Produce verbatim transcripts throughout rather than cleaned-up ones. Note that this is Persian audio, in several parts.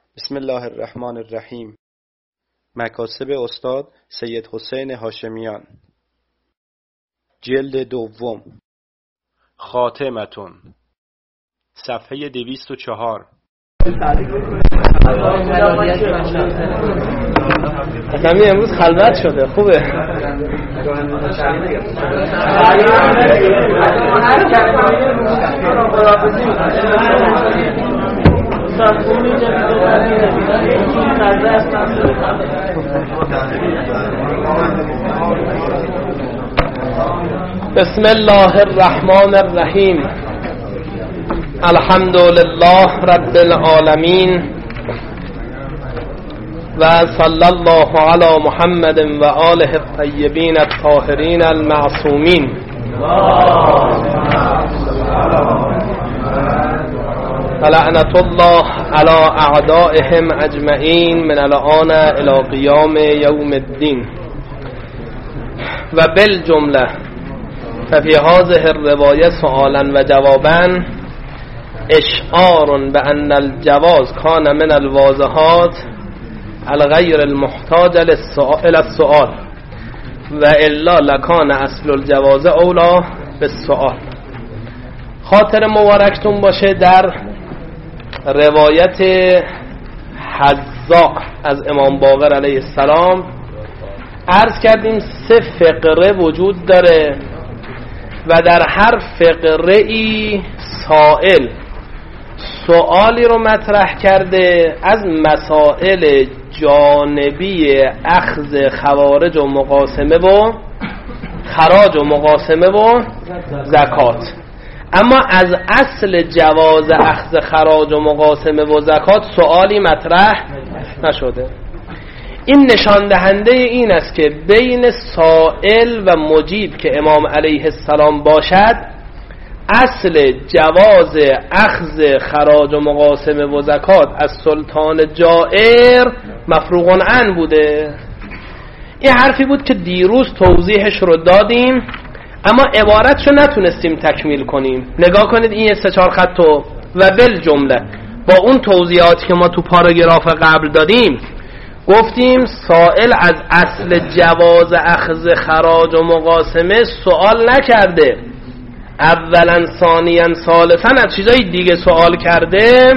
بسم الله الرحمن الرحیم. مکاسب استاد سید حسین هاشمیان، جلد دوم، خاتمتون، صفحه دویست و چهار. همین امروز خلوت شده، خوبه. بسم الله الرحمن الرحیم. الحمد لله رب العالمین و صلی الله علی محمد و آله الطیبین الطاهرین المعصومین. لعنت الله علی اعدائهم اجمعین من الآن الی قیام یوم الدین. و بالجمله ففی هذه الروایه سؤالا و جوابا اشعار بأن الجواز کان من الواضحات الغیر المحتاج الى السؤال و الا لکان اصل الجواز اولا بالسؤال. خاطر مبارکتون باشه. در روایت حذاء از امام باقر علیه السلام عرض کردیم سه فقره وجود داره و در هر فقره ای سائل سوالی رو مطرح کرده از مسائل جانبی اخذ خوارج و مقاسمه و خراج و مقاسمه و زکات، اما از اصل جواز اخذ خراج و مقاسمه و زکات سوالی مطرح نشده. این نشان دهنده این است که بین سائل و مجیب که امام علیه السلام باشد اصل جواز اخذ خراج و مقاسمه و زکات از سلطان جائر مفروغ عنه بوده. این حرفی بود که دیروز توضیحش رو دادیم اما عبارتشو نتونستیم تکمیل کنیم. نگاه کنید این سه چهار خطو. و بالجمله با اون توضیحاتی که ما تو پاراگراف قبل دادیم گفتیم سائل از اصل جواز اخذ خراج و مقاسمه سوال نکرده، اولا ثانیا ثالثا از چیزای دیگه سوال کرده.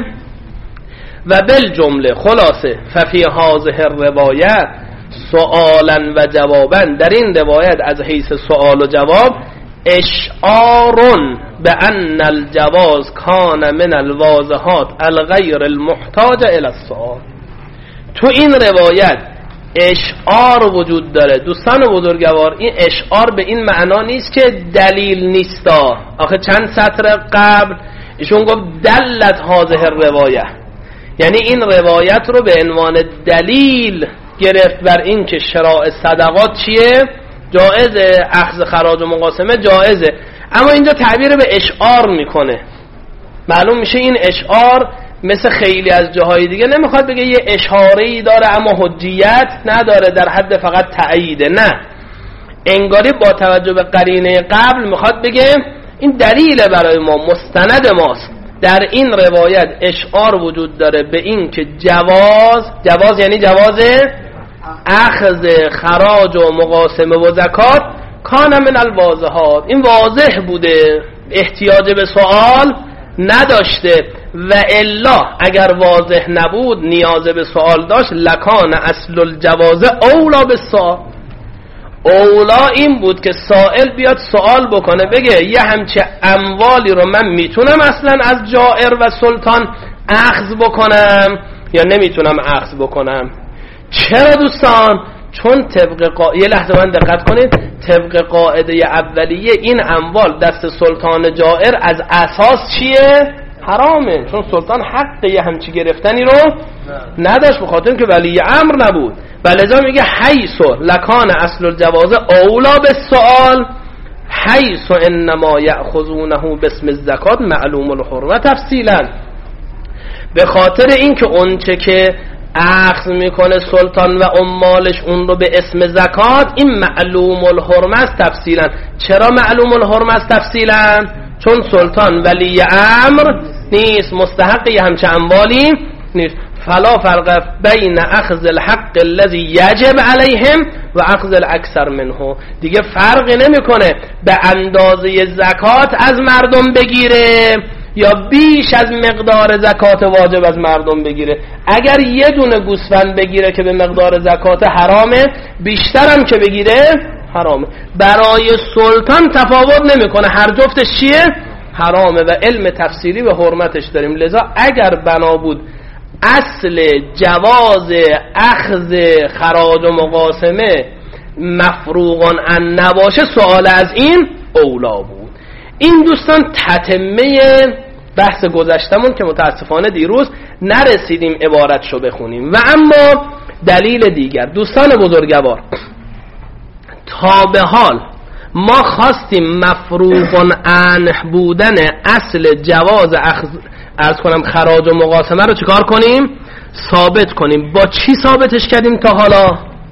و بالجمله خلاصه ففی هذه الروایت سؤالا و جوابا، در این روایت از حیث سؤال و جواب اشعار بأن الجواز کان من الواضحات الغیر المحتاج الی السؤال. تو این روایت اشعار وجود داره. دوستان بزرگوار، این اشعار به این معنا نیست که دلیل نیستا. آخه چند سطر قبل ایشون گفت دلت هذه الروایه، یعنی این روایت رو به عنوان دلیل گرفت بر این که شراء صدقات چیه؟ جائزه، اخذ خراج و مقاسمه جائزه. اما اینجا تعبیر به اشعار میکنه. معلوم میشه این اشعار مثل خیلی از جاهای دیگه نمیخواد بگه یه اشاره‌ای داره اما حجیت نداره، در حد فقط تأییده. نه، انگاری با توجه به قرینه قبل میخواد بگه این دلیل برای ما، مستند ماست. در این روایت اشعار وجود داره به این که جواز، جواز یعنی جواز اخذ خراج و مقاسمه و زکات کان من الواضحات، این واضح بوده، احتیاج به سوال نداشته. و الا اگر واضح نبود نیاز به سوال داشت لکان اصل الجواز اولا بالسؤال. اولا این بود که سائل بیاد سوال بکنه، بگه یه همچه اموالی رو من میتونم اصلا از جائر و سلطان اخذ بکنم یا نمیتونم اخذ بکنم. چرا دوستان؟ چون طبق قا... یه لحظه من دقت کنید، طبق قاعده اولیه این اموال دست سلطان جائر از اساس چیه؟ حرامه، چون سلطان حق یه همچی گرفتنی رو نداشت به خاطر که ولی امر نبود. ولذا میگه حیث لکان اصل الجواز اولا بالسؤال حیث انما یأخذونه باسم الزکات معلوم الحرمه تفصیلا. به خاطر اینکه اونچه که اخذ میکنه سلطان و عمالش اون رو به اسم زکات، این معلوم الحرمه است تفصیلا. چرا معلوم الحرمه است تفصیلا؟ چون سلطان ولی امر نیست، مستحق یه همچه اموالی نیست. فلا فرق بین اخذ الحق الذي یجب علیهم و اخذ الاکثر منه. دیگه فرقی نمیکنه به اندازه زکات از مردم بگیره یا بیش از مقدار زکات واجب از مردم بگیره. اگر یه دونه گوسفند بگیره که به مقدار زکات حرامه، بیشترم که بگیره حرامه. برای سلطان تفاوت نمیکنه، هر جفتش چیه؟ حرامه و علم تفسیری به حرمتش داریم. لذا اگر بنا بود اصل جواز اخذ خراج و مقاسمه مفروغان ان نباشه، سوال از این اولا بود. این دوستان تتمه بحث گذشتمون که متاسفانه دیروز نرسیدیم عبارتشو بخونیم. و اما دلیل دیگر دوستان بزرگوار، تا به حال ما خواستیم مفروغ عنه بودن اصل جواز اخذ عرض کنم خراج و مقاسمه رو چیکار کنیم؟ ثابت کنیم. با چی ثابتش کردیم تا حالا؟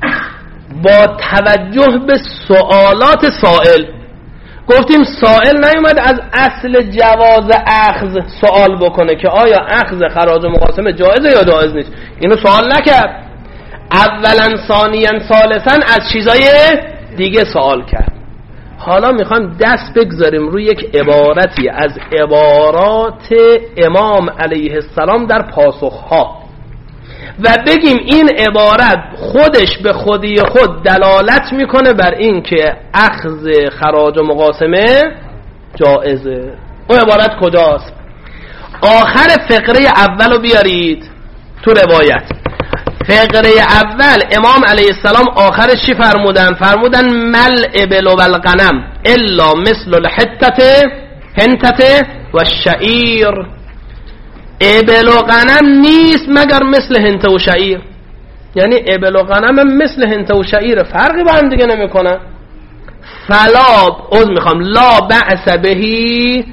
با توجه به سوالات سائل. گفتیم سائل نیومد از اصل جواز اخذ سوال بکنه که آیا اخذ خراج و مقاسمه جایزه یا جایز نیست، اینو سوال نکرد. اولا ثانیا ثالثا از چیزای دیگه سوال کرد. حالا میخوایم دست بگذاریم روی یک عبارتی از عبارات امام علیه السلام در پاسخها و بگیم این عبارت خودش به خودی خود دلالت میکنه بر این که اخذ خراج و مقاسمه جائزه. اون عبارت کجاست؟ آخر فقره اولو بیارید تو روایت. فقره اول امام علیه السلام آخرش چی فرمودن؟ فرمودن مل ابل و الغنم الا مثل الحتت هنتت و شعیر. ابل و غنم نیست مگر مثل هنته و شعیر. یعنی ابل و غنم مثل هنته و شعیر، فرقی با هم دیگه نمیکنه. فلا از میخوام لا بأس بهی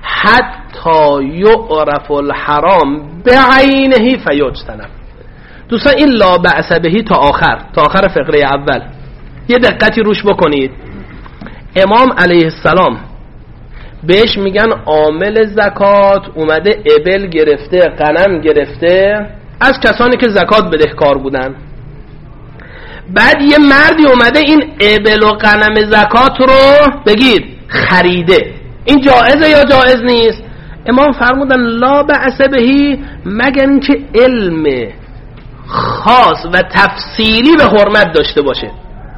حتی یعرف الحرام بعینه فیجتنب. دوستان این لا بأس بهی تا آخر تا آخر فقره اول یه دقتی روش بکنید. امام علیه السلام بهش میگن عامل زکات اومده ابل گرفته غنم گرفته از کسانی که زکات بدهکار بودن. بعد یه مردی اومده این ابل و غنم زکات رو بگید خریده. این جایزه یا جایز نیست؟ امام فرمودن لا بأس بهی مگر اینکه علم خاص و تفصیلی به حرمت داشته باشه.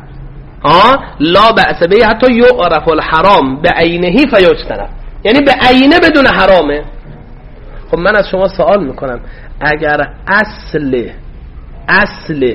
ها لا بأس بهی حتی یعرف الحرام به عینه فیجتنب، یعنی به عینه بدون حرامه. خب من از شما سوال میکنم اگر اصل اصل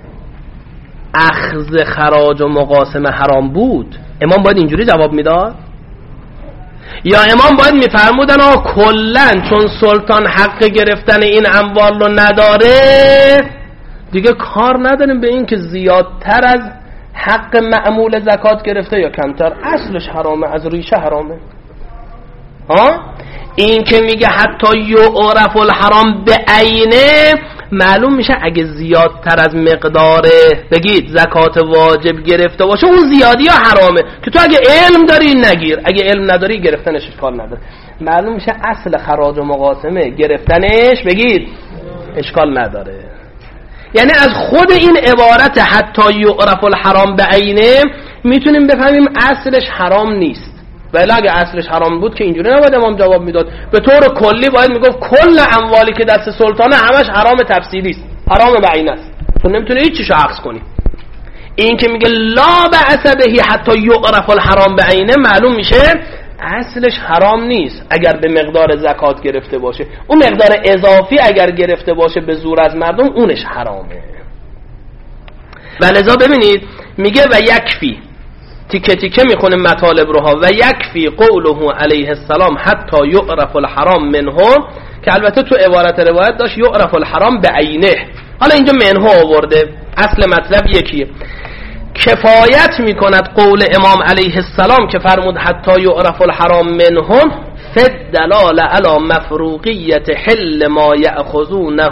اخذ خراج و مقاسمه حرام بود، امام باید اینجوری جواب میداد؟ یا امام باید میفرمودن آه کلن چون سلطان حق گرفتن این اموال رو نداره دیگه کار نداریم به این که زیادتر از حق معمول زکات گرفته یا کمتر، اصلش حرامه، از ریشه حرامه. ها این که میگه حتی یعرف الحرام به عینه، معلوم میشه اگه زیادتر از مقدار بگید زکات واجب گرفته باشه اون زیادی ها حرامه که تو اگه علم داری نگیر، اگه علم نداری گرفتنش اشکال نداره. معلوم میشه اصل خراج و مقاسمه گرفتنش بگید اشکال نداره. یعنی از خود این عبارت حتی یعرف الحرام به عینه میتونیم بفهمیم اصلش حرام نیست. ولی اگه اصلش حرام بود که اینجوری نباید امام جواب میداد. به طور کلی باید میگفت کل اموالی که دست سلطانه همش حرام تفصیلی است، حرام به عینه است، تو نمیتونی هیچ چیزو عکس کنی. این که میگه لا بأس بهی حتی یعرف الحرام به عینه، معلوم میشه اصلش حرام نیست اگر به مقدار زکات گرفته باشه. اون مقدار اضافی اگر گرفته باشه به زور از مردم اونش حرامه. ولذا ببینید میگه و یکفی، تیکه تیکه میخونه مطالب روها، و یکفی قوله علیه السلام حتی یعرف الحرام منه، که البته تو عبارت روایت داشت یعرف الحرام به عینه، حالا اینجا منه آورده، اصل مطلب یکیه. کفایت میکند قول امام علیه السلام که فرمود حتی یعرف الحرام منه فالدلال علی مفروقیت حل ما یأخذونه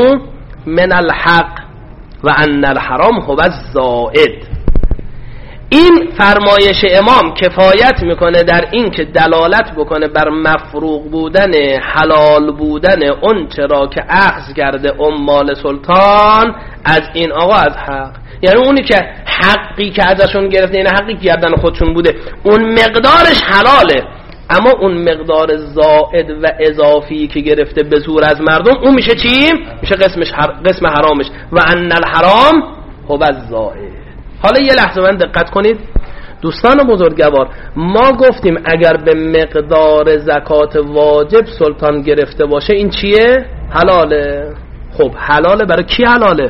من الحق و ان الحرام هو الزائد. این فرمایش امام کفایت میکنه در این که دلالت بکنه بر مفروغ بودن حلال بودن اون چرا که اخذ کرده عمال سلطان از این آقا از حق، یعنی اونی که حقی که ازشون گرفته، این حقی که گردن خودشون بوده اون مقدارش حلاله، اما اون مقدار زائد و اضافی که گرفته به زور از مردم اون میشه چی؟ میشه قسمش حر... قسم حرامش. و ان الحرام هو الزائد. حالا یه لحظه من دقت کنید دوستان بزرگوار، ما گفتیم اگر به مقدار زکات واجب سلطان گرفته باشه این چیه؟ حلاله. خب حلاله برای کی حلاله؟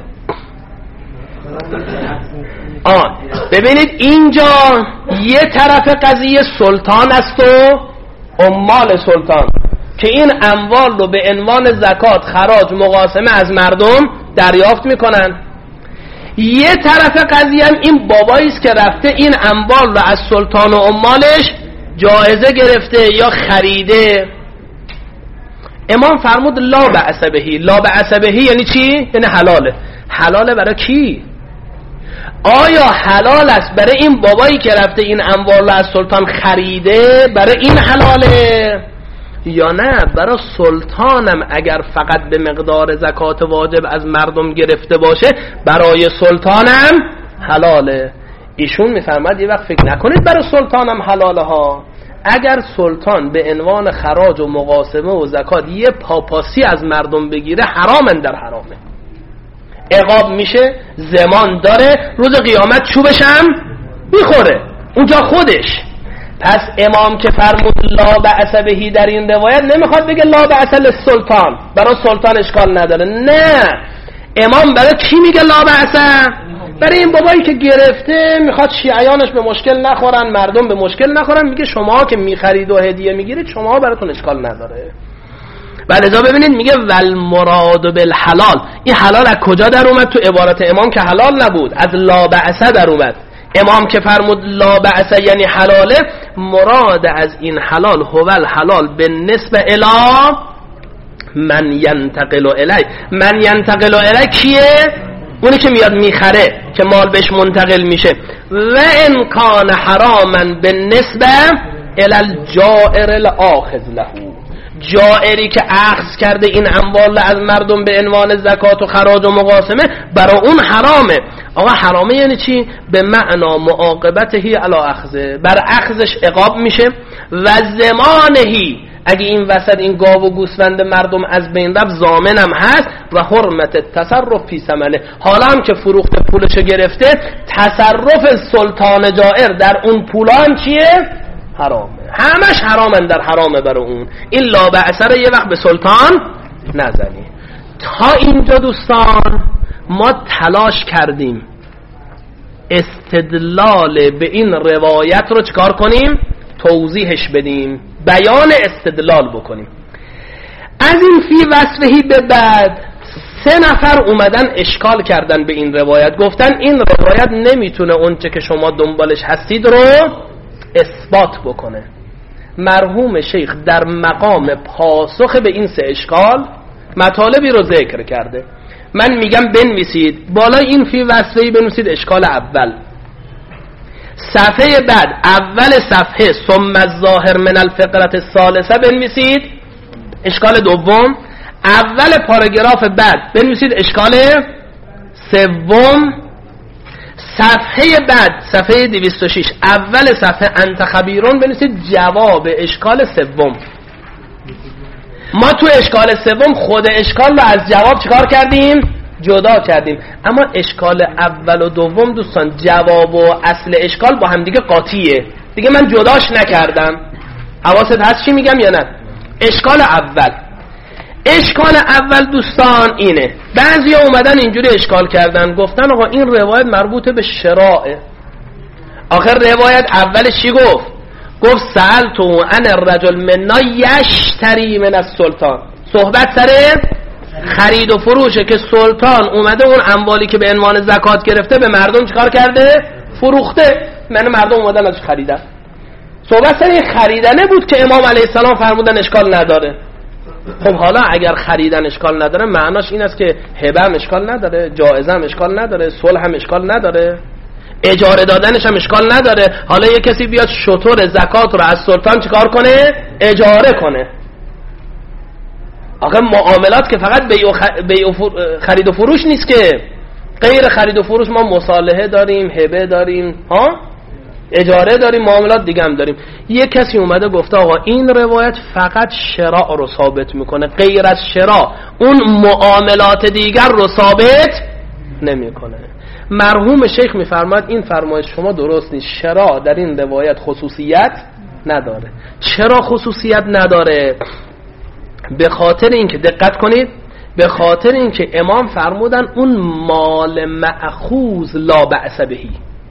آن ببینید اینجا یه طرف قضیه سلطان است و عمال سلطان که این اموال رو به عنوان زکات، خراج، مقاسمه از مردم دریافت میکنن. یه طرف قضیه هم این بابایی است که رفته این اموال رو از سلطان و عمالش جایزه گرفته یا خریده. امام فرمود لا بأس بهی. لا بأس بهی یعنی چی؟ یعنی حلاله. حلاله برای کی؟ آیا حلال است برای این بابایی که رفته این اموال رو از سلطان خریده برای این حلاله، یا نه برای سلطانم اگر فقط به مقدار زکات واجب از مردم گرفته باشه برای سلطانم حلاله؟ ایشون میفرماد یه وقت فکر نکنید برای سلطانم حلاله ها. اگر سلطان به عنوان خراج و مقاسمه و زکات یه پاپاسی از مردم بگیره حرامن در حرامه، عقاب میشه، زمان داره، روز قیامت چوبش هم میخوره اونجا خودش. پس امام که فرمود لا بأس بهی در این روایت نمیخواد بگه لا بأس للسلطان، برای سلطان اشکال نداره، نه، امام برای کی میگه لا بأس؟ برای این بابایی که گرفته میخواد شیعیانش به مشکل نخورن، مردم به مشکل نخورن، میگه شما که میخرید و هدیه میگیرید شما براتون اشکال نداره. ولذا ببینید میگه والمراد بالحلال. این حلال از کجا در اومد؟ تو عبارت امام که حلال نبود، از لا بأس در اومد. امام که فرمود لا بأس یعنی حلاله، مراد از این حلال هو الحلال بالنسبه الی من ینتقل الی. من ینتقل الی کیه؟ اونی که میاد میخره که مال بهش منتقل میشه. و ان کان حراما بالنسبه الی الجائر الاخذ له. جائری که اخذ کرده این اموال از مردم به عنوان زکات و خراج و مقاسمه برای اون حرامه. آقا حرامه یعنی چی؟ به معنا معاقبتهی علی اخذه، بر اخذش عقاب میشه. و زمانهی، اگه این وسط این گاو و گوسفند مردم از بین رفت ضامنم هست. و حرمت تصرف فی ثمنه، حالا هم که فروخته پولشو گرفته تصرف سلطان جائر در اون پولان چیه؟ حرامه، همش حرامن در حرامه برای اون. این لا بأس یه وقت به سلطان نزنی. تا اینجا دوستان ما تلاش کردیم استدلال به این روایت رو چکار کنیم؟ توضیحش بدیم، بیان استدلال بکنیم. از این فی وصفهی به بعد سه نفر اومدن اشکال کردن به این روایت، گفتن این روایت نمیتونه اونچه که شما دنبالش هستید رو اثبات بکنه. مرحوم شیخ در مقام پاسخ به این سه اشکال مطالبی رو ذکر کرده. من میگم بنویسید بالای این فی وصفه‌ای بنویسید اشکال اول، صفحه بعد اول صفحه ثم الظاهر من الفقرة الثالثه بنویسید اشکال دوم، اول پاراگراف بعد بنویسید اشکال سوم، صفحه بعد صفحه دویست و شش اول صفحه انت خبیرون بنویسید جواب اشکال سوم. ما تو اشکال سوم خود اشکال رو از جواب چیکار کردیم؟ جدا کردیم. اما اشکال اول و دوم دوستان جواب و اصل اشکال با هم دیگه قاطیه دیگه، من جداش نکردم. حواست هست چی میگم یا نه؟ اشکال اول اشکال اول دوستان اینه، بعضی ها اومدن اینجوری اشکال کردن، گفتن آقا این روایت مربوط به شراعه. آخر روایت اولش چی گفت؟ گفت سألتو ان الرجل منا یشتری من السلطان. صحبت سر خرید و فروشه که سلطان اومده اون اموالی که به عنوان زکات گرفته به مردم چیکار کرده؟ فروخته. من مردم اومدن ازش خریدن. صحبت سر خریدنه بود که امام علیه السلام فرمودن اشکال نداره. خب حالا اگر خریدن اشکال نداره معناش این است که هبه هم اشکال نداره، جایزه هم اشکال نداره، صلح هم اشکال نداره. اجاره دادنش هم اشکال نداره. حالا یه کسی بیاد شتر زکات رو از سلطان چیکار کنه؟ اجاره کنه. آخه معاملات که فقط بیع و خرید و فروش نیست که، غیر خرید و فروش ما مصالحه داریم، هبه داریم، ها اجاره داریم، معاملات دیگه هم داریم. یه کسی اومده گفته آقا این روایت فقط شراء رو ثابت میکنه، غیر از شراء اون معاملات دیگر رو ثابت نمیکنه. مرحوم شیخ میفرماد این فرمایش شما درست نیست، شراء در این روایت خصوصیت نداره. چرا خصوصیت نداره؟ به خاطر اینکه دقت کنید، به خاطر اینکه امام فرمودن اون مال مأخوذ لا بأس بهی،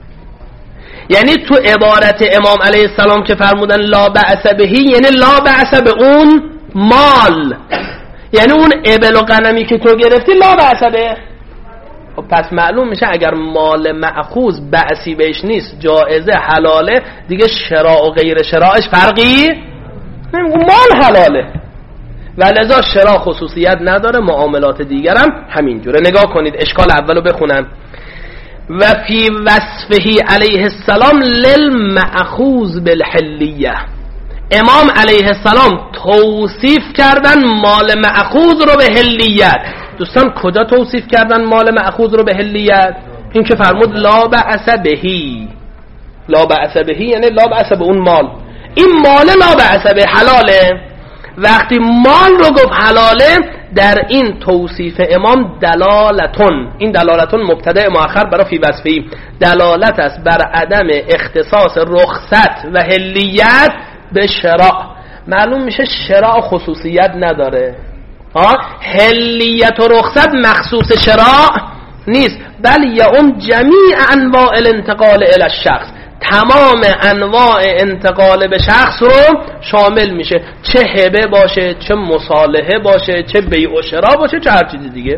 یعنی تو عبارت امام علیه السلام که فرمودن لا بأس بهی یعنی لا بأس به اون مال، یعنی اون ابل و غنمی که تو گرفتی لا بأس به. خب پس معلوم میشه اگر مال مأخوذ بأسی بهش نیست، جائزه حلاله، دیگه شراء و غیر شراءش فرقی نمیگه، مال حلاله و لذا شراء خصوصیت نداره، معاملات دیگرم همینجوره. نگاه کنید اشکال اولو بخونم. و فی وصفه علیه السلام للمأخوذ بالحلیه، امام علیه السلام توصیف کردن مال مأخوذ رو به حلیت. دوستان کجا توصیف کردن مال مأخوذ رو به حلیت؟ این که فرمود لا بأس بهی، لا بأس بهی یعنی لا بأس به اون مال، این مال لا بأس به حلاله. وقتی مال رو گفت حلاله، در این توصیف امام دلالتون، این دلالتون مبتدا مؤخر برای فی وصفی، دلالت است بر عدم اختصاص رخصت و حلیت به شراء. معلوم میشه شراء خصوصیت نداره، ها حلیت و رخصت مخصوص شراء نیست، بل یعم جمیع انواع الانتقال الی الشخص، تمام انواع انتقال به شخص رو شامل میشه، چه هبه باشه، چه مصالحه باشه، چه بیع و شراء باشه، چه هر چیزی دیگه.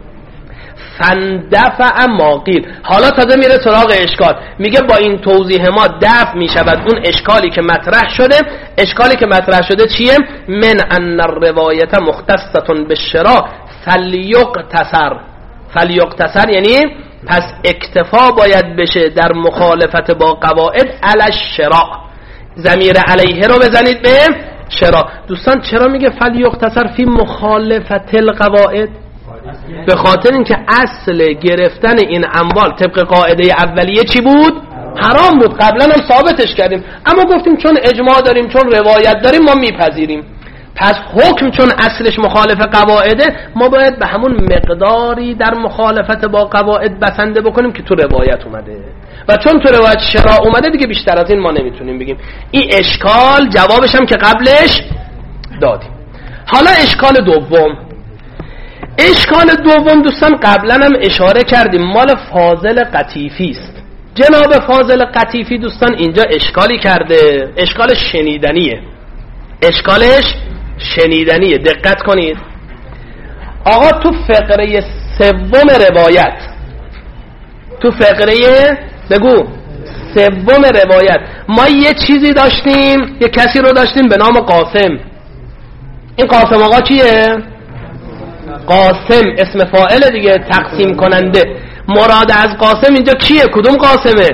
فندفع ما قیل. حالا تازه میره سراغ اشکال، میگه با این توضیح ما دفع میشود اون اشکالی که مطرح شده. اشکالی که مطرح شده چیه؟ من ان الروایت مختصة بالشراء فلیقتصر. فلیقتصر یعنی پس اکتفا باید بشه در مخالفت با قواعد علی الشراء، ضمیر علیه رو بزنید به شراء. دوستان چرا میگه فلیقتصر فی مخالفت القواعد؟ به خاطر اینکه اصل گرفتن این اموال طبق قاعده اولیه چی بود؟ حرام بود. قبلا هم ثابتش کردیم، اما گفتیم چون اجماع داریم، چون روایت داریم، ما میپذیریم. پس حکم چون اصلش مخالف قواعده، ما باید به همون مقداری در مخالفت با قواعد بسنده بکنیم که تو روایت اومده، و چون تو روایت شراء اومده دیگه بیشتر از این ما نمیتونیم بگیم. این اشکال جوابش هم که قبلش دادیم. حالا اشکال دوم. اشکال دوم دوستان قبلا هم اشاره کردیم، مال فاضل قطیفی است. جناب فاضل قطیفی دوستان اینجا اشکالی کرده، اشکالش شنیدنیه، اشکالش شنیدنیه. دقت کنید آقا، تو فقره سوم روایت، تو فقره بگو سوم روایت ما یه چیزی داشتیم، یه کسی رو داشتیم به نام قاسم. این قاسم آقا کیه؟ قاسم اسم فاعل دیگه، تقسیم کننده. مراد از قاسم اینجا کیه؟ کدوم قاسمه؟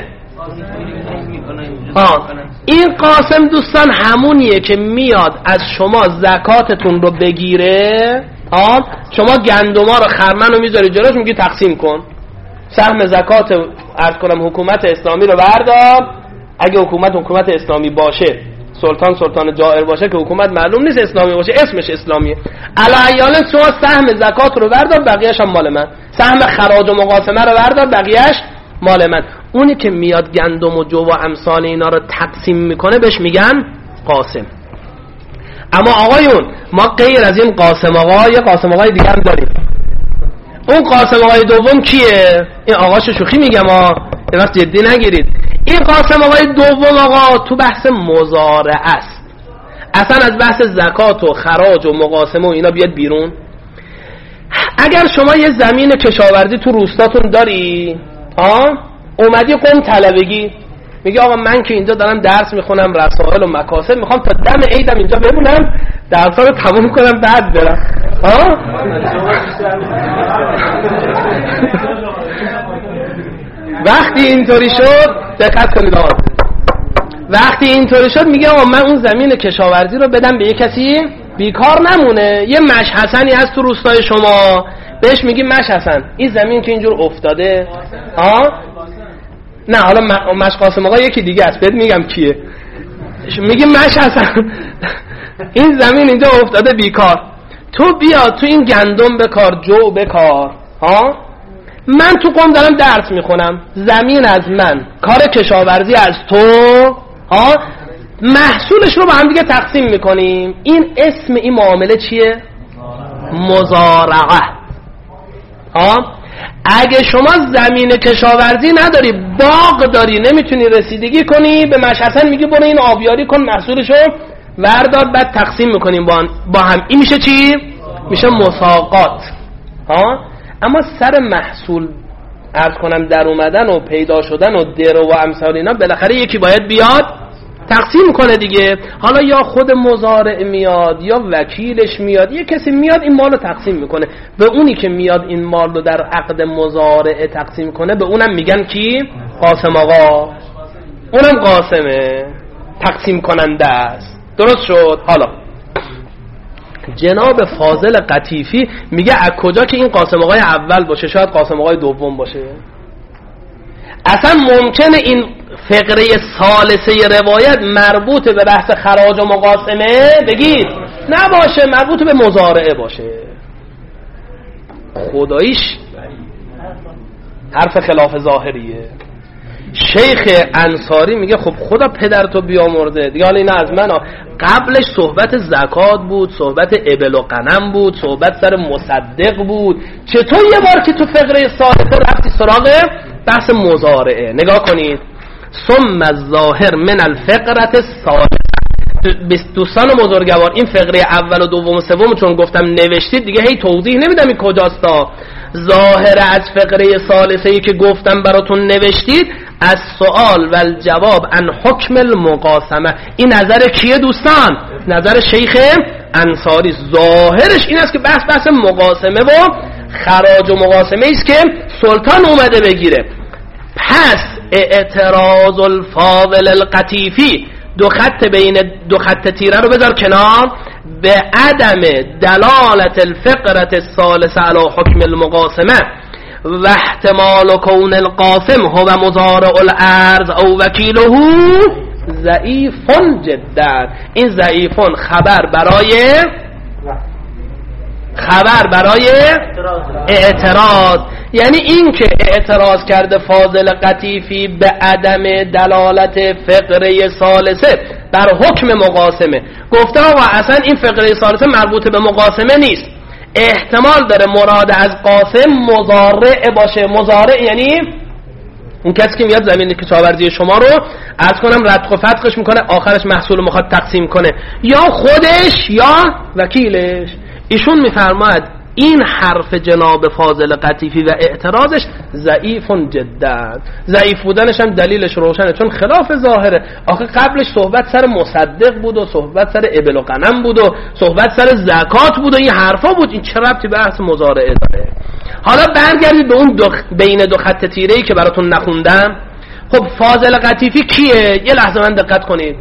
ها این قاسم دوستان همونیه که میاد از شما زکاتتون رو بگیره. ها شما گندما رو، خرمن رو میذاری جلوش، میگی تقسیم کن، سهم زکات عرض کنم حکومت اسلامی رو بردار. اگه حکومت حکومت اسلامی باشه، سلطان سلطان جائر باشه که حکومت معلوم نیست اسلامی باشه، اسمش اسلامیه، علی شما سهم زکات رو بردار، بقیه‌اش هم مال من. سهم خراج و مقاسمه رو بردار، بقیه‌اش مال من. اونی که میاد گندم و جو و امثال اینا رو تقسیم میکنه بهش میگن قاسم. اما آقایون ما غیر از این قاسم آقا یه قاسم آقای دیگه هم داریم. اون قاسم آقای دوم کیه؟ این آقاشو شوخی میگم ها، یه وقت جدی نگیرید. این قاسم آقای دوم آقا تو بحث مزارعه است، اصلا از بحث زکات و خراج و مقاسمه و اینا بیاد بیرون. اگر شما یه زمین کشاورزی تو روستاتون داری، ها اومدی قوم طلبگی، میگه آقا من که اینجا دارم درس میخونم رسائل و مکاسب، میخوام تا دم عیدم اینجا بمونم، درسا رو تموم کنم بعد برم. ها وقتی اینطوری شد دقت کنید آقا، وقتی اینطوری شد میگه آقا من اون زمین کشاورزی رو بدم به یه کسی بیکار نمونه. یه مش حسنی هست تو روستای شما، بهش میگی مش حسن این زمین که اینجور افتاده ها، نه حالا مش قاسم آقا یکی دیگه است، بهت میگم کیه، میگی مش حسن این زمین اینجا افتاده بیکار، تو بیا تو این گندم بکار، جو بکار ها، من تو قم دارم درس میخونم، زمین از من، کار کشاورزی از تو ها، محصولش رو با هم دیگه تقسیم میکنیم. این اسم این معامله چیه؟ مزارعه ها. اگه شما زمین کشاورزی نداری، باغ داری، نمیتونی رسیدگی کنی، به مشحسن میگی برو این آبیاری کن، محصولشو وردار، بعد تقسیم میکنیم با هم. این میشه چی؟ میشه مساقات ها. اما سر محصول عرض کنم در اومدن و پیدا شدن و درو و امثال اینا بالاخره یکی باید بیاد تقسیم کنه دیگه. حالا یا خود مزارع میاد یا وکیلش میاد، یه کسی میاد این مال رو تقسیم میکنه. به اونی که میاد این مال رو در عقد مزارعه تقسیم کنه به اونم میگن کی؟ قاسم آقا. اونم قاسمه، تقسیم کننده است. درست شد؟ حالا جناب فاضل قطیفی میگه از کجا که این قاسم آقای اول باشه، شاید قاسم آقای دوم باشه. اصلا ممکنه این فقره ثالثه روایت مربوط به بحث خراج و مقاسمه بگید نباشه، مربوط به مزارعه باشه. خداییش حرف خلاف ظاهریه. شیخ انصاری میگه خب خدا پدرتو بیامرده دیگه، حالا اینا از من ها. قبلش صحبت زکات بود، صحبت ابل و غنم بود، صحبت سر مصدق بود. چطور یه بار که تو فقره ثالثه رفتی سراغ بحث مزارعه؟ نگاه کنید. ثم الظاهر من الفقره الثالثه. دوستان بزرگوار این فقره اول و دوم و سوم چون گفتم نوشتید دیگه هی توضیح نمیدم این کجاستا. ظاهر از فقره ثالثه‌ای که گفتم براتون نوشتید از سوال و الجواب عن حکم المقاسمه. این نظر کیه دوستان؟ نظر شیخ انصاری. ظاهرش این است که بحث بحث مقاسمه و خراج و مقاسمه است که سلطان اومده بگیره. پس اعتراض الفاضل القطیفی، دو خط بین دو خط تیره رو بذار کنار، به عدم دلالت الفقرة الثالثه علی حکم المقاسمه و احتمال کون القاسم هو مزارع الارض او وکیله ضعیف جدا. این ضعیفون خبر برای خبر برای اعتراض، یعنی این که اعتراض کرده فاضل قطیفی به عدم دلالت فقره ثالثه بر حکم مقاسمه. گفته آقا اصلا این فقره ثالثه مربوط به مقاسمه نیست، احتمال داره مراد از قاسم مزارع باشه. مزارع یعنی اون کسی که میاد زمین کشاورزی شما رو عرض کنم ردخ و فتقش میکنه، آخرش محصول میخواد تقسیم کنه، یا خودش یا وکیلش. ایشون میفرماید این حرف جناب فاضل قطیفی و اعتراضش ضعیف جدا. ضعیف بودنش هم دلیلش روشنه، چون خلاف ظاهره. آخه قبلش صحبت سر مصدق بود و صحبت سر ابل و غنم بود و صحبت سر زکات بود و این حرفا بود. این چه ربطی به بحث مزارعه داره؟ حالا برگردید به اون دو بین دو خط تیره‌ای که براتون نخوندم. خب فاضل قطیفی کیه؟ یه لحظه من دقت کنید.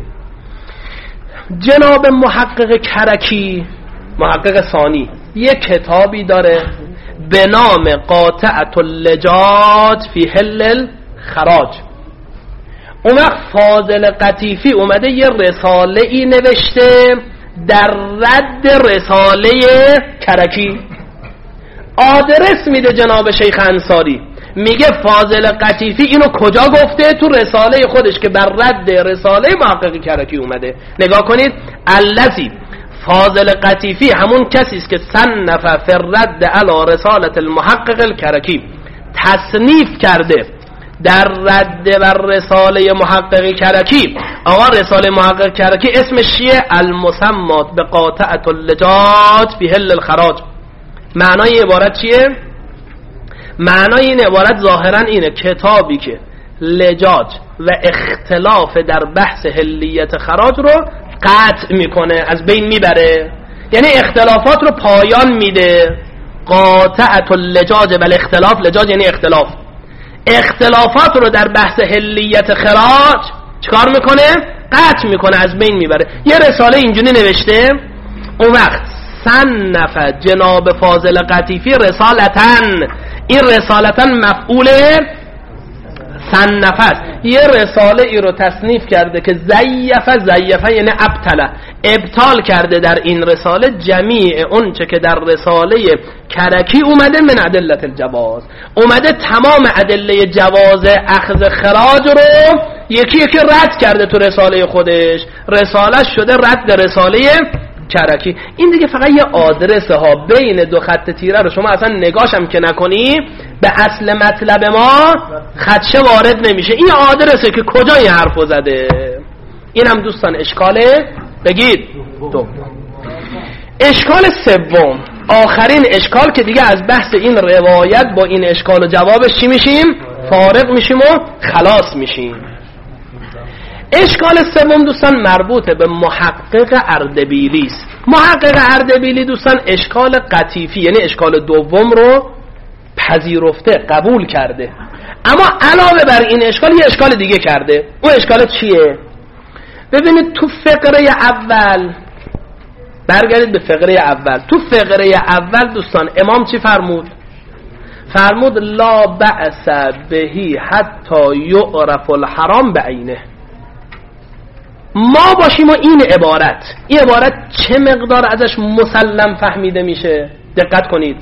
جناب محقق کرکی، محقق ثانی، یک کتابی داره به نام قاطعة اللجات فی حل الخراج. اون وقت فاضل قطیفی اومده یه رساله ای نوشته در رد رساله کرکی. آدرس میده جناب شیخ انصاری، میگه فاضل قطیفی اینو کجا گفته؟ تو رساله خودش که بر رد رساله محقق کرکی اومده. نگاه کنید. الذی فاضل قطیفی همون کسی است که صنف فی الرد علی رساله المحقق الکرکی، تصنیف کرده در رد بر رساله محقق کرکی. آقا رساله محقق کرکی اسمش چیه؟ المسمات به قاطعة اللجات فی حل الخراج. معنای عبارت چیه؟ معنای این عبارت ظاهرا اینه کتابی که لجاج و اختلاف در بحث حلیت خراج رو قطع میکنه، از بین میبره، یعنی اختلافات رو پایان میده. قاطعة اللجاج و الاختلاف، لجاج یعنی اختلاف، اختلافات رو در بحث حلیت خراج چکار میکنه؟ قطع میکنه، از بین میبره. یه رساله اینجوری نوشته، اون وقت صنف جناب فاضل قطیفی رسالتن، این رسالتن مفعول صنف است، یه رساله ای رو تصنیف کرده که زیفه، زیفه یعنی ابطله، ابطال کرده در این رساله جمیع اون چه که در رساله کرکی اومده من ادلت الجواز، اومده تمام ادله جواز اخذ خراج رو یکی یکی رد کرده تو رساله خودش، رساله شده رد رساله کرکی. این دیگه فقط یه آدرسه ها بین دو خط تیره رو شما اصلا نگاش هم که نکنی به اصل مطلب ما خدشه وارد نمیشه. این آدرسه که کجا این حرفو زده. این هم دوستان اشکاله، بگید دو. اشکال سوم، آخرین اشکال که دیگه از بحث این روایت با این اشکال و جوابش چی میشیم؟ فارغ میشیم و خلاص میشیم. اشکال سوم دوستان مربوط به محقق اردبیلی است. محقق اردبیلی دوستان اشکال قطیفی یعنی اشکال دوم رو پذیرفته، قبول کرده، اما علاوه بر این اشکال یه اشکال دیگه کرده. اون اشکال چیه؟ ببینید تو فقره اول، برگردید به فقره اول. تو فقره اول دوستان امام چی فرمود؟ فرمود لا بأس بهی حتی یعرف الحرام بعینه. ما باشیم و این عبارت، این عبارت چه مقدار ازش مسلم فهمیده میشه؟ دقت کنید.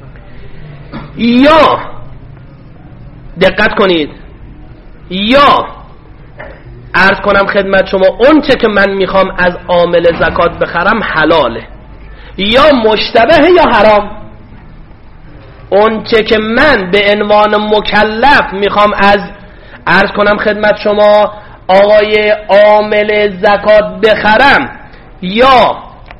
یا دقت کنید یا عرض کنم خدمت شما اون چه که من میخوام از عامل زکات بخرم حلاله، یا مشتبه یا حرام. اون چه که من به عنوان مکلف میخوام از عرض کنم خدمت شما آقای عامل زکات بخرم یا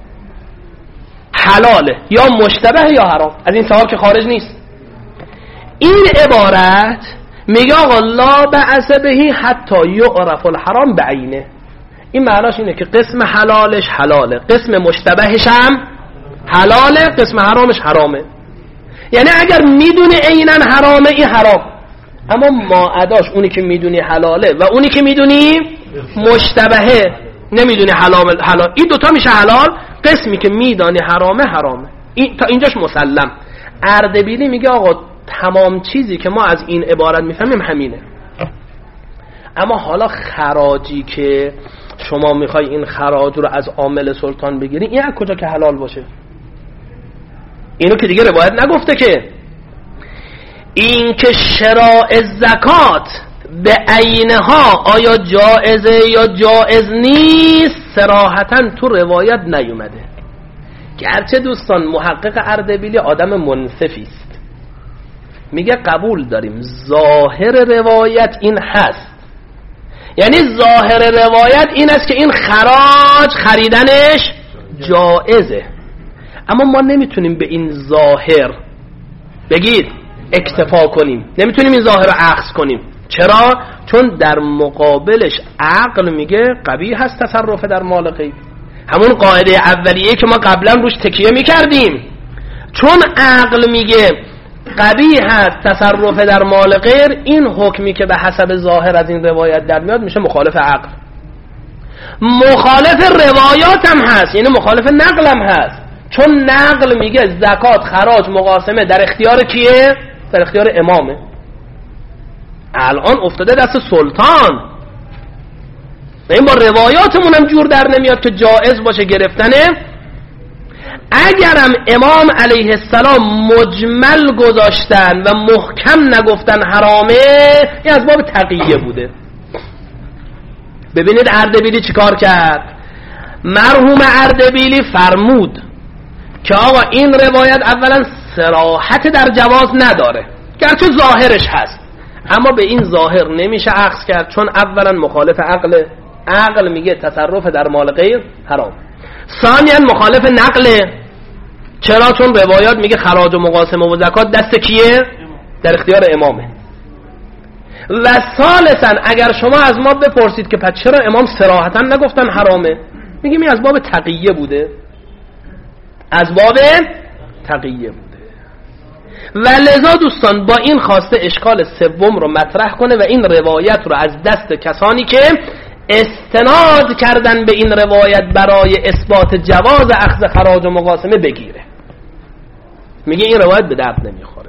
حلاله یا مشتبه یا حرام، از این سوال که خارج نیست. این عبارت میگه آقا لا بأس بهی حتی یعرف الحرام بعینه. این معناش اینه که قسم حلالش حلاله، قسم مشتبهش هم حلاله، قسم حرامش حرامه. یعنی اگر میدونه عیناً حرامه این حرام، اما ما اداش اونی که میدونی حلاله و اونی که میدونی مشتبهه نمیدونی حلال حلال، این دوتا میشه حلال، قسمی که میدانی حرامه حرامه. این تا اینجاش مسلم. اردبیلی میگه آقا تمام چیزی که ما از این عبارت میفهمیم همینه، اما حالا خراجی که شما میخوای این خراج رو از عامل سلطان بگیری، این از کجا که حلال باشه؟ اینو که دیگه روایت نگفته که. این که شراء زکات به عینها آیا جائزه یا جائز نیست صراحتاً تو روایت نیومده. گرچه دوستان محقق اردبیلی آدم منصفی است، میگه قبول داریم ظاهر روایت این هست، یعنی ظاهر روایت این است که این خراج خریدنش جائزه، اما ما نمیتونیم به این ظاهر بگید اکتفا کنیم، نمیتونیم این ظاهر رو اخذ کنیم. چرا؟ چون در مقابلش عقل میگه قبیح هست تصرف در مال غیر، همون قاعده اولیه که ما قبلا روش تکیه میکردیم. چون عقل میگه قبیح هست تصرف در مال غیر، این حکمی که به حسب ظاهر از این روایت در میاد میشه مخالف عقل، مخالف روایات هم هست، یعنی مخالف نقل هم هست. چون نقل میگه زکات خراج مقاسمه در اختیار کیه؟ در اختیار امامه. الان افتاده دست سلطان و این با روایاتمون هم جور در نمیاد که جائز باشه گرفتنه. اگرم امام علیه السلام مجمل گذاشتن و محکم نگفتن حرامه، این از باب تقیه بوده. ببینید اردبیلی چیکار کرد. مرحوم اردبیلی فرمود که آقا این روایت اولا صراحت در جواز نداره، گرچه ظاهرش هست، اما به این ظاهر نمیشه اخذ کرد، چون اولا مخالف عقله، عقل میگه تصرف در مال غیر حرام. ثانیا مخالف نقله، چرا؟ چون روایات میگه خراج و مقاسمه و زکات دست کیه؟ در اختیار امامه. و ثالثا اگر شما از ما بپرسید که پس چرا امام صراحتا نگفتن حرامه، میگیم این از باب تقیه بوده، از باب تقیه بوده. و لذا دوستان با این خواسته اشکال سوم رو مطرح کنه و این روایت رو از دست کسانی که استناد کردن به این روایت برای اثبات جواز اخذ خراج و مقاسمه بگیره. میگه این روایت به درد نمیخوره.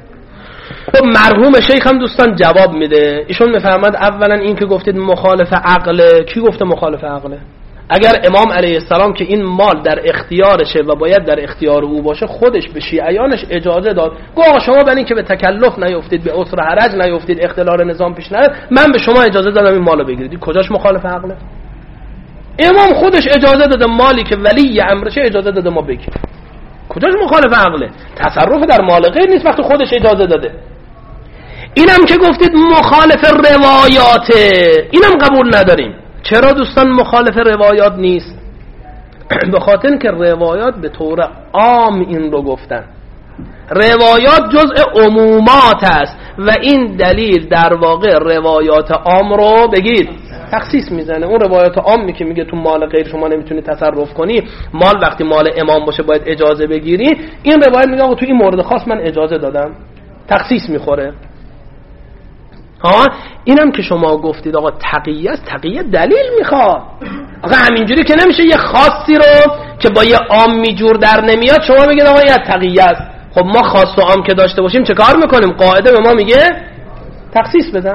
خب مرحوم شیخ هم دوستان جواب میده. ایشون میفرماد اولا این که گفتید مخالف عقله، کی گفته مخالف عقله؟ اگر امام علیه السلام که این مال در اختیارشه و باید در اختیار او باشه خودش به شیعیانش اجازه داد، گفت آقا شما برای این که به تکلف نیفتید، به عسر حرج نیفتید، اختلال نظام پیش نیاد، من به شما اجازه دادم این مالو بگیرید. کجاش مخالف عقله؟ امام خودش اجازه داده مالی که ولی امرشه اجازه داده ما بگیریم. کجاش مخالف عقله؟ تصرف در مال غیر نیست وقتی خودش اجازه داده. اینم که گفتید مخالف روایاته، اینم قبول نداریم. چرا دوستان مخالف روایات نیست؟ به خاطر که روایات به طور عام این رو گفتن. روایات جزء عمومات است و این دلیل در واقع روایات عام رو بگید تخصیص میزنه. اون روایات عامی که میگه تو مال غیر شما نمیتونی تصرف کنی، مال وقتی مال امام باشه باید اجازه بگیری، این روایت میگه آقا تو این مورد خاص من اجازه دادم، تخصیص میخوره. ها اینم که شما گفتید آقا تقیه است، تقیه دلیل میخواد. آقا همینجوری که نمیشه یه خاصی رو که با یه عامی جور در نمیاد شما بگید آقا این تقیه است. خب ما خاص و عام که داشته باشیم چه کار میکنیم؟ قاعده به ما میگه تخصیص بدن.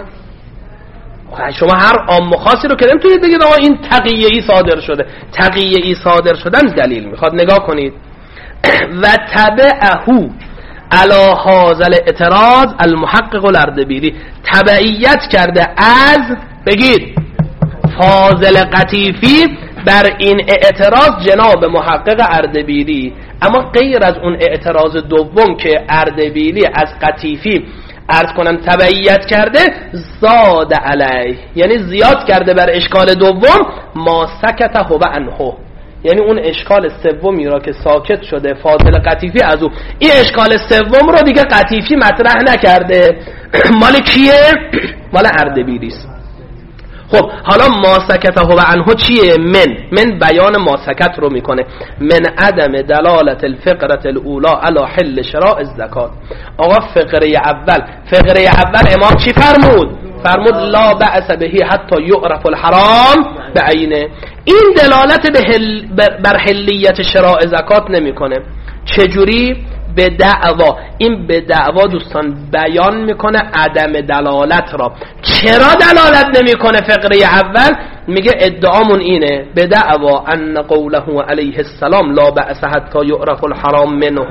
شما هر عام و خاصی رو که نمیتونید بگید آقا این تقیه ای صادر شده. تقیه ای صادر شدن دلیل میخواد. نگاه کنید و تبعهو علا هازل اعتراض المحقق الاردبیلی، تبعیت کرده از بگید فاضل قطیفی بر این اعتراض جناب محقق اردبیلی. اما غیر از اون اعتراض دوم که اردبیلی از قطیفی عرض کنم تبعیت کرده، زاد علیه یعنی زیاد کرده بر اشکال دوم، ما سکت هو عنه، یعنی اون اشکال سومی را که ساکت شده فاضل قطیفی از او، این اشکال سوم رو دیگه قطیفی مطرح نکرده. مال کیه؟ مال اردبیلی است. خب حالا ما سکت هو عنه چیه؟ من من بیان ما سکت رو میکنه. من عدم دلالت الفقره الاولى علی حل شراء الزکات. آقا فقره اول فقره اول امام چی فرمود؟ فرمود لا بأس بهی حتی یعرف الحرام بعینه. این دلالت به حل بر حلیت شراء زکات نمیکنه. چجوری؟ به دعوا. این به دعوا دوستان بیان میکنه عدم دلالت را. چرا دلالت نمیکنه؟ فقره اول میگه ادعامون اینه به دعوا ان قوله علیه السلام لا بأس حتی یعرف الحرام منه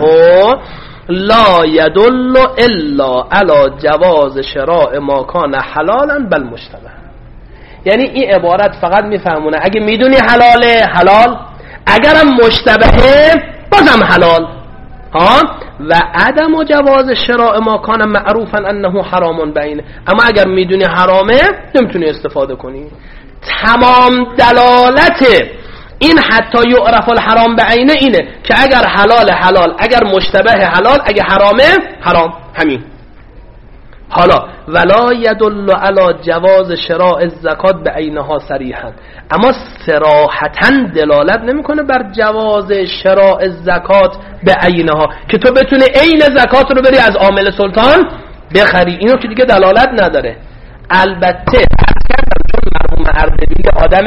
لا يدل الا على جواز شراء ما كان حلالا بل مشتبه. یعنی این عبارت فقط میفهمونه اگه میدونی حلاله حلال، اگرم مشتبهه بازم حلال. ها و عدم جواز شراء ما کان معروفا انه حرام بینه، اما اگر میدونی حرامه نمیتونی استفاده کنی. تمام دلالت این حتی یعرف الحرام بعینه اینه که اگر حلال حلال، اگر مشتبه حلال، اگر حرامه حرام. همین. حالا ولا يدل على جواز شراء الزکات بعینها صریحا، اما صراحتا دلالت نمیکنه بر جواز شراء الزکات بعینها که تو بتونی عین زکات رو بری از عامل سلطان بخری. اینو که دیگه دلالت نداره. البته چون مرحوم اردبیلی آدم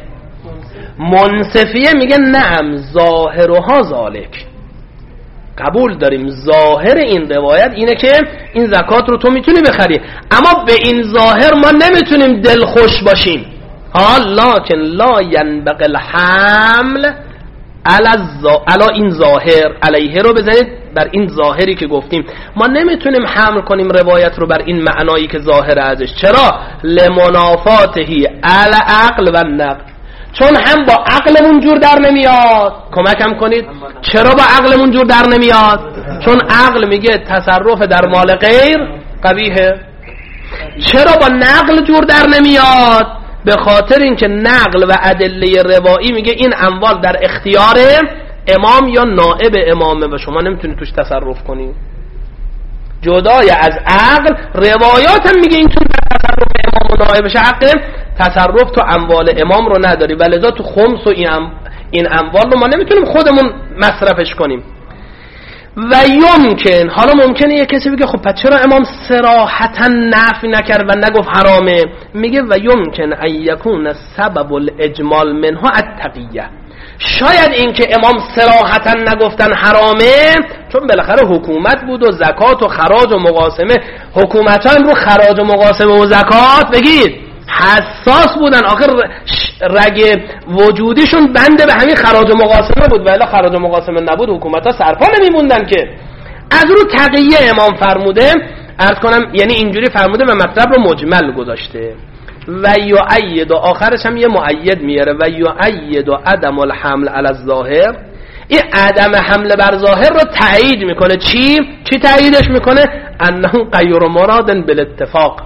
منصفیه میگه نعم ظاهرها ذالک، قبول داریم ظاهر این روایت اینه که این زکات رو تو میتونی بخری، اما به این ظاهر ما نمیتونیم دلخوش باشیم. ها لکن لا ینبغی الحمل علی این ظاهر، علیه رو بزنید بر این ظاهری که گفتیم. ما نمیتونیم حمل کنیم روایت رو بر این معنایی که ظاهر ازش. چرا؟ لمنافاتهی علی عقل و نقل، چون هم با عقلمون جور در نمیاد. کمکم کنید. چرا با عقلمون جور در نمیاد؟ چون عقل میگه تصرف در مال غیر قبیحه. چرا با نقل جور در نمیاد؟ به خاطر اینکه نقل و ادله روایی میگه این اموال در اختیار امام یا نائب امامه و شما نمیتونید توش تصرف کنید. جدای از عقل روایات هم میگه این چون تصرف امام و نائبش حقه، تصرف تو اموال امام رو نداری و لذا تو خمس و این, ام این اموال رو ما نمیتونیم خودمون مصرفش کنیم. و یمکن، حالا ممکنه یه کسی بگه خب پس چرا امام صراحتا نفی نکرد و نگفت حرامه؟ میگه و یمکن ان یکون سبب الاجمال منها التقیه، شاید این که امام صراحتا نگفتن حرامه چون بالاخره حکومت بود و زکات و خراج و مقاسمه، حکومتان رو خراج و مقاسمه و زکات بگید حساس بودن، آخر رگ وجودیشون بنده به همین خراج و مقاسمه بود، ولی خراج و مقاسمه نبود حکومت‌ها سرپا نمیموندن که. از رو تقیه امام فرموده، عرض کنم یعنی اینجوری فرموده و مطلب رو مجمل گذاشته. و یؤید، و آخرش هم یه مؤید میاره، و یؤید عدم الحمل علی الظاهر، این عدم حمل بر ظاهر رو تایید میکنه. چی؟ چی تاییدش میکنه؟ انه غیر مراد بالاتفاق.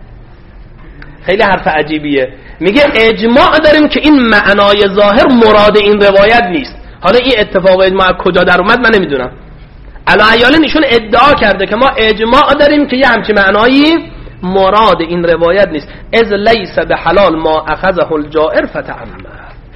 خیلی حرف عجیبیه، میگه اجماع داریم که این معنای ظاهر مراد این روایت نیست. حالا این اتفاق اجماع کجا در اومد من نمیدونم. علاوه ایشون ادعا کرده که ما اجماع داریم که یه همچین معنایی مراد این روایت نیست. از لیس به حلال ما اخذه الجائر فتعمد.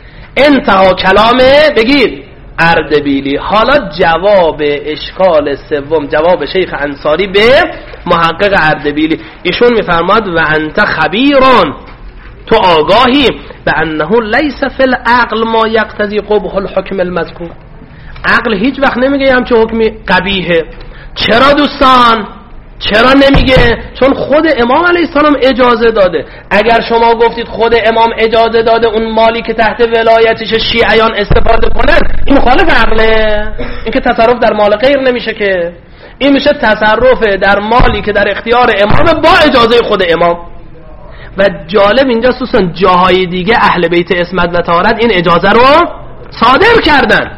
انتها کلامه بگید اردبیلی. حالا جواب اشکال سوم، جواب شیخ انصاری به محقق اردبیلی، ایشون میفرماد و انت خبیرون، تو آگاهی به انه لیس فی العقل ما یقتضی قبح الحکم المذکور. عقل هیچ وقت نمیگه همچه حکمی قبیحه. چرا دوستان؟ چرا نمیگه؟ چون خود امام علیه السلام اجازه داده. اگر شما گفتید خود امام اجازه داده اون مالی که تحت ولایتش شیعیان استفاده کنن، این مخالف عقله. این که تصرف در مال غیر نمیشه که، این میشه تصرف در مالی که در اختیار امام با اجازه خود امام. و جالب اینجاست دوستان، جاهای دیگه اهل بیت عصمت و طهارت این اجازه رو صادر کردن.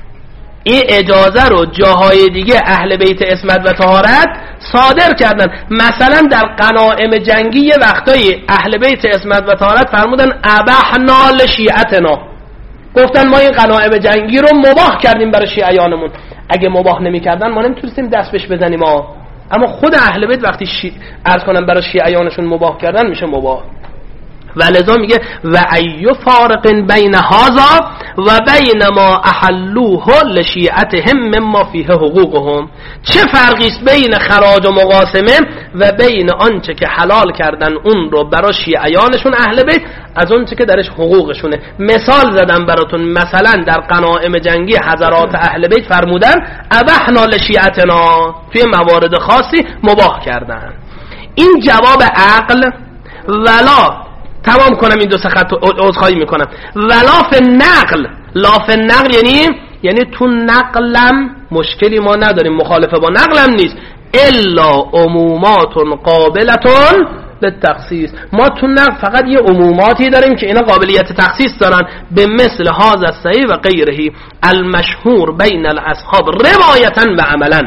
این اجازه رو جاهای دیگه اهل بیت عصمت و طهارت صادر کردن. مثلا در غنایم جنگی یه وقتایی اهل بیت عصمت و طهارت فرمودن اباحنا لشیعتنا، گفتن ما این غنایم جنگی رو مباح کردیم برای شیعیانمون. اگه مباح نمی‌کردن ما نمیتونستیم دست بهش بزنیم ها. اما خود اهل بیت وقتی شی... عرض کنن برای شیعیانشون مباح کردن میشه مباح. و لذا میگه و ای فارق بین هذا و بین ما احلوه لشیعتهم مما فیه حقوقهم. چه فرقی است بین خراج و مقاسمه و بین آنچه که حلال کردن اون رو برای شیعیانشون اهل بیت از آنچه که درش حقوقشونه. مثال زدم براتون، مثلا در غنایم جنگی حضرات اهل بیت فرمودن ابحنا لشیعتنا، توی موارد خاصی مباح کردن. این جواب عقل. ولا تمام کنم این دو سه خط عذرخواهی میکنم. ولا فی نقل، لا فی نقل یعنی یعنی تو نقلم مشکلی ما نداریم، مخالفه با نقلم نیست، الا عمومات قابلتون للتخصیص. ما تو نقل فقط یه عموماتی داریم که اینا قابلیت تخصیص دارن، به مثل هذا الصحیح و غیره المشهور بین الاصحاب روایتا و عملا.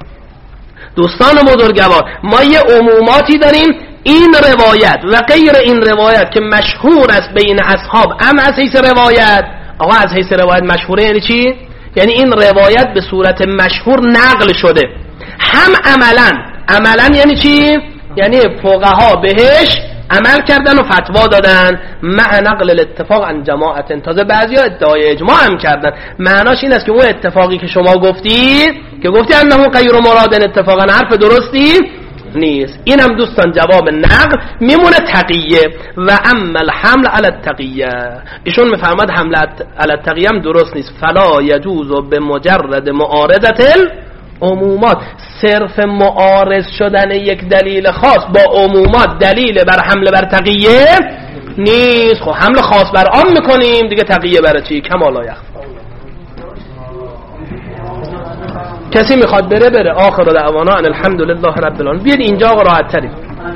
دوستان بزرگوار، ما یه عموماتی داریم، این روایت و غیر این روایت که مشهور است بین اصحاب، اما از حیث روایت، آقا از حیث روایت مشهوره یعنی چی؟ یعنی این روایت به صورت مشهور نقل شده. هم عملا، عملا یعنی چی؟ یعنی فقها بهش عمل کردن و فتوا دادن مع نقل الاتفاق عن جماعت. تازه بعضیا ادعای اجماع هم کردن. معناش این است که اون اتفاقی که شما گفتی که گفتی انه غیر مراد اتفاقا حرف درستی نیست. این هم دوستان جواب نقل. میمونه تقیه. و اما الحمل علی التقیه، ایشون میفرماد حمل علی التقیه هم درست نیست. فلا یجوز به مجرد معارضت العمومات، صرف معارض شدن یک دلیل خاص با عمومات دلیل بر حمل بر تقیه نیست. خب حمل خاص بر عام میکنیم دیگه، تقیه برای چی؟ کما لا یخفی. کسی میخواد بره بره. آخر دعوانا ان الحمدلله رب العالمین. بیاید اینجا راحت تریم.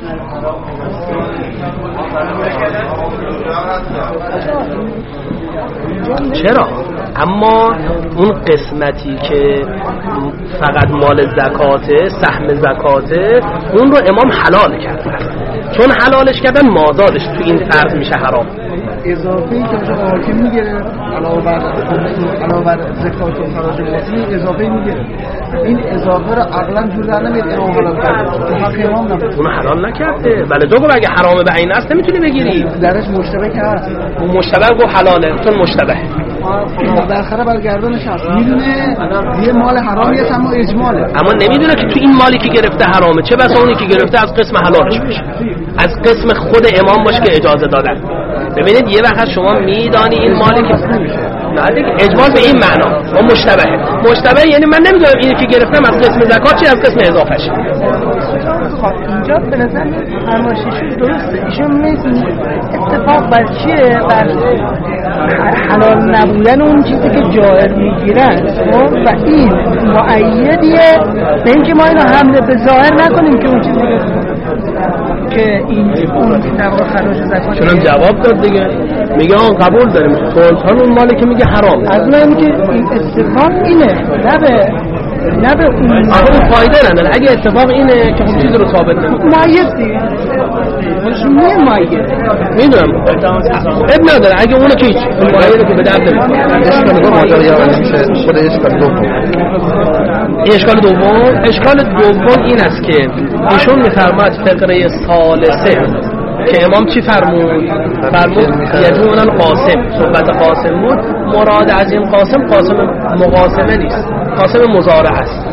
چرا؟ اما اون قسمتی که فقط مال زکاته، سهم زکاته، اون رو امام حلال کردن. چون حلالش کردن مازادش تو این فرض میشه حرام. اضافه‌ای که اونجا حاکم میگیره علاوه بر علاوه بر زکات و خراج واجبی اضافه میگیره. این اضافه رو عقلا جور در نمیاد امام حلال کرده. حق امام نبود. اون حلال نکرده. ولی دو اگه حرامه به عین است نمیتونی بگیری. درش مشتبه که هست. اون مشتبه گفت حلاله چون مشتبه. بالاخره برگردانش هست، میدونه یه مال حرامی هست اما اجماله، اما نمیدونه که تو این مالی که گرفته حرامه، چه بسا اونی که گرفته از قسم حلالش بشه، از قسم خود امام باشه که اجازه دادن. ببینید یه وقت شما میدانی این مالی که نه دیگه اجمال به این معنا و مشتبهه. مشتبه یعنی من نمیدونم اینی که گرفتم از قسم زکات چی از قسم اضافهش. اینجا به نظر فرمایششون درسته، ایشون میگن اتفاق بر چیه؟ بر حلال نبودن اون چیزی که جائر میگیرن و این مؤیدیه به اینکه ما اینو حمله به ظاهر نکنیم که اون چیزی که این اون در واقع خراج زکات چون جواب داد دیگه، میگه آن قبول داریم سلطان اون مالی که میگه حرامه. از من که این اتفاق اینه نه به نه به اون اون فایده نداره. اگه اتفاق اینه که اون چیز رو ثابت نمی‌کنه مایز دیگه خودش میه مایز میدونم اب نداره. اگه اونو که هیچ مایز که به درد نمی‌خوره. اشکال دوم ماجرا یا نمیشه خود اشکال دوم. اشکال دوم اشکال دوم این است که ایشون می‌فرماد فقره ثالثه که امام چی فرمود؟ فرمود یجون القاسم، صحبت قاسم بود. مراد از این قاسم قاسم مقاسمه نیست، قاسم مضارع است.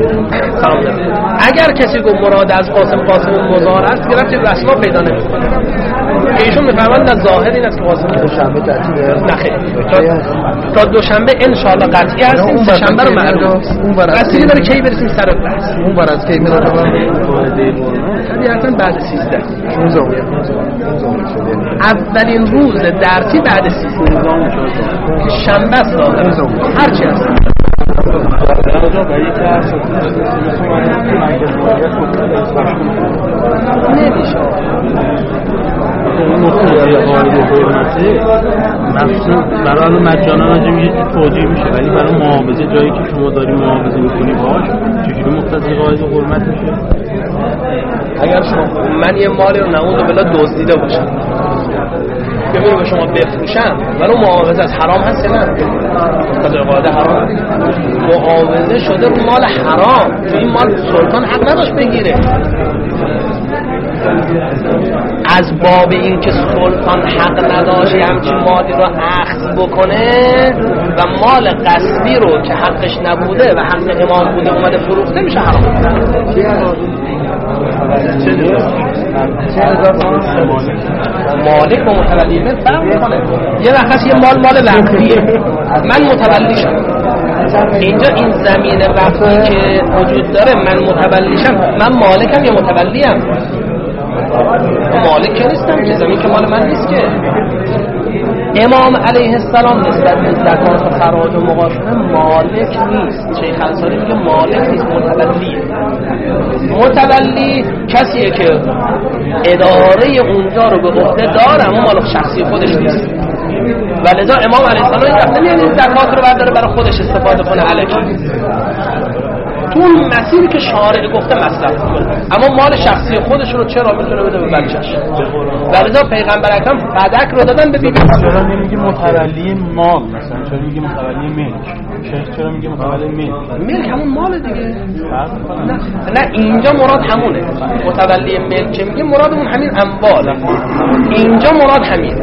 اگر کسی گفت مراد از قاسم قاسم مضارع است گرفتی به اصلا پیدا نمی‌کنه. ایشون می‌فرمایند در ظاهر این است که قاسم دوشنبه تعطیله. نخیر تا دوشنبه ان شاء الله قطعی هستیم. سه شنبه رو معلوم نیست. اصلی داره کی برسیم سر بحث. اون بر از کی میاد آقا؟ طبیعتاً بعد سیزده اولین روز درسی بعد سیزده شنبه است داره هرچی هست. مخصوص برای الان مجانا راجع میگه توجیه میشه، ولی برای معاوضه جایی که شما داری معاوضه میکنی باش چجوری مقتضی قاعده حرمت میشه؟ اگر شما من یه مالی رو نعوذ بالله دزدیده باشم ببینم به شما بفروشم ولی معاوضه از حرام هست نه؟ مقتضی قاعده حرام معاوضه شده رو مال حرام، تو این مال سلطان حق نداشت بگیره. از باب این که سلطان حق نداشت همچین مالی رو اخذ بکنه و مال قصبی رو که حقش نبوده و حق امام بوده اومده فروخته میشه حرام. مالک با متولی ملک فرق میکنه. یه وقت یه مال مال وقتیه، من متولی شم. اینجا این زمین وقتی که وجود داره من متولی شم، من مالکم یا متولیم؟ مالک که نیستم که، زمین که مال من نیست که. امام علیه السلام نسبت به زکات و خراج و مقاشره مالک نیست. شیخ انصاری میگه مالک نیست، متولیه. متولی کسیه که اداره اونجا رو به عهده داره اما مال شخصی خودش نیست. ولذا امام علیه السلام وقتی میاد زکات رو برداره برای خودش استفاده کنه الکی تو اون مسیری که شارع گفته مصرف کنه، اما مال شخصی خودش رو چرا میتونه بده به بچه‌ش؟ ولذا پیغمبر اکرم فدک رو دادن به بیبی. چرا نمیگه متولی مال مثلا؟ چرا میگه متولی ملک؟ شیخ چرا میگه متولی ملک؟ ملک همون مال دیگه. نه نه اینجا مراد همونه. متولی ملک که میگه مرادمون همین اموال. اینجا مراد همین.